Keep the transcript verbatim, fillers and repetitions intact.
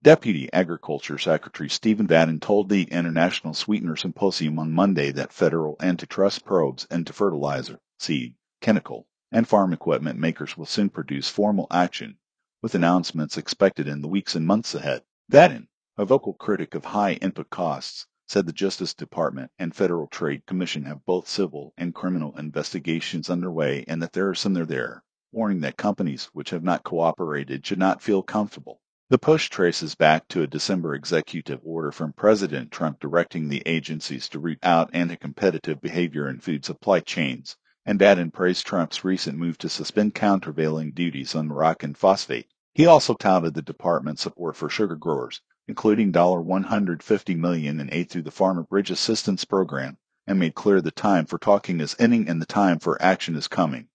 Deputy Agriculture Secretary Stephen Bannon told the International Sweetener Symposium on Monday that federal antitrust probes into fertilizer, seed, chemical, and farm equipment makers will soon produce formal action, with announcements expected in the weeks and months ahead. Bannon, a vocal critic of high input costs, said the Justice Department and Federal Trade Commission have both civil and criminal investigations underway and that there are some there, warning that companies which have not cooperated should not feel comfortable. The push traces back to a December executive order from President Trump directing the agencies to root out anti-competitive behavior in food supply chains, and Bannon praised Trump's recent move to suspend countervailing duties on Moroccan phosphate. He also touted the department's support for sugar growers, including one hundred fifty million dollars in aid through the Farmer Bridge Assistance Program, and made clear the time for talking is ending and the time for action is coming.